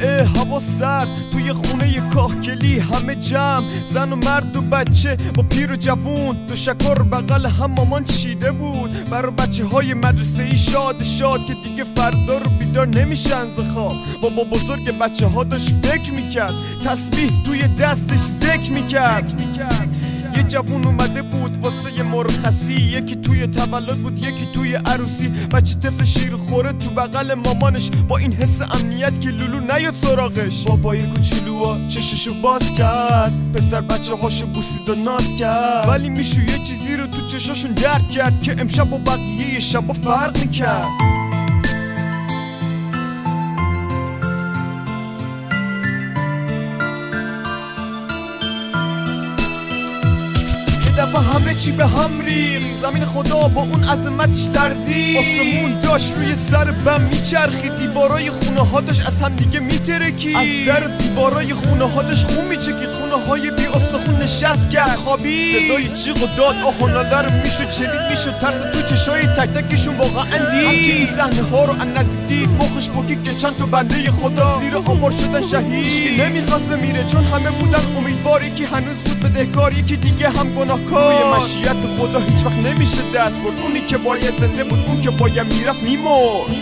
هوا سرد توی خونه کاهگلی همه جمع، زن و مرد و بچه با پیر و جوون، دو شکر بغل هم مامان چیده بود برای بچه های مدرسه ای شاد که دیگه فردا رو بیدار نمیشن ز خواب. بابا بزرگ بچه ها داشت فکر میکرد، تسبیح توی دستش ذکر میکرد. یه جوون اومده بود واسه مرخصی، یکی توی تولد بود یکی توی عروسی. بچه طفل شیر خوره تو بغل مامانش با این حس امنیت که لولو نیاد سراغش. بابای کوچولوها چششو باز کرد، پسر بچه هاشو بوسید و ناز کرد، ولی میشو یه چیزی رو تو چشاشون درک کرد که امشب و بقیه شبا فرق میکرد. دفعه همه چی به هم ریخت، زمین خدا با اون عظمتش لرزید، آسمون داشت روی سر بم میچرخید، دیوارای خونه ها داشت از هم دیگه میترکید، از در دیوارای خونه ها داشت خون میچکید، خونه های بی استخون نشست کرد خوابید. صدای جیغ و داد آه و ناله رو میشد شنید، میشد ترس تو چشای تک تکشون واقعا دید. همچه این صحنه ها رو از نزدیک دید، مخش بکید که چند تا بنده خدا زیر آوار شدن شهید. هیچکی نمیخواست بمیره چون همه بودن امیدوار، یکی هنوز بود بدهکار، یکی دیگه هم گناه توی مشیت خدا هیچ وقت نمیشه دست برد، اونی که باید زنده بود اون که باید میرفت میمرد.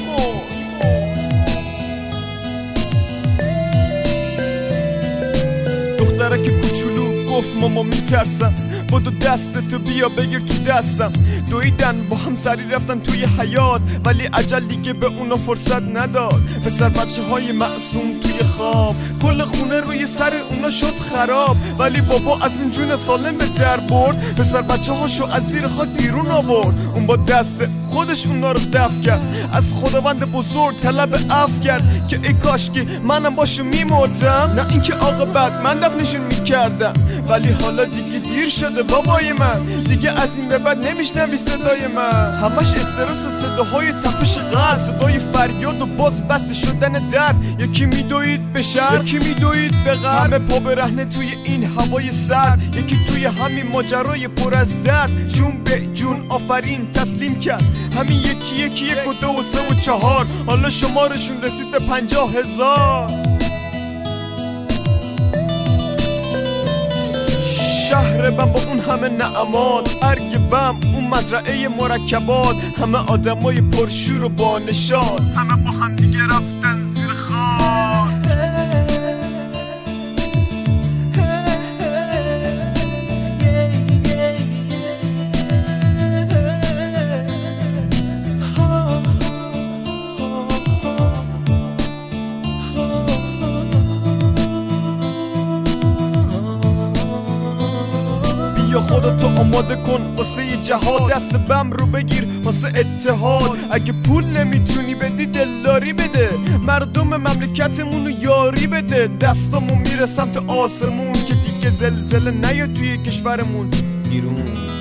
دختره که کوچولو گفت ماما میترسم، بدو دستتو بیا بگیر تو دستم. دویدن با هم سری رفتن توی حیاط، ولی عجل دیگه به اونا فرصت نداد. پسر بچه های معصوم توی خواب، کل خونه روی سر اونا شد خراب، ولی بابا از این جون سالم به در برد، پسر بچه هاشو از زیر خاک بیرون آورد. اون با دست خودش اونا رو دفع کرد، از خداوند بزرگ طلب عفو کرد که ای کاش که منم باشو میمردم، نه اینکه عاقبت من دفنشون میکردم. ولی حالا دیگه دیر شده بابای من، دیگه از این به بعد نمیشنوی صدای من، همش استرس صداهای تپش قلب، صدای فریاد و باز بسته شدن در. یکی میدوید به شهر یکی میدوید به غرب، همه پا برهنه توی این هوای سرد، یکی توی همین ماجرای پر از درد جون به جون آفرین تسلیم کرد. همین یکی یک و دو و سه و چهار، حالا شمارشون رسید به 50,000. شهر بم با اون همه نعمات، ارگ بم اون مزرعه مرکبات، همه آدمای پرشور و با نشاط، همه با هم دیگه رفتن زیر خاک. یا خودتو آماده کن واسه جهاد، دست بم رو بگیر واسه اتحاد. اگه پول نمیتونی بدی دلداری بده، مردم مملکتمون رو یاری بده. دستامون میره سمت آسمون که دیگه زلزله نیاد توی کشورمون ایران.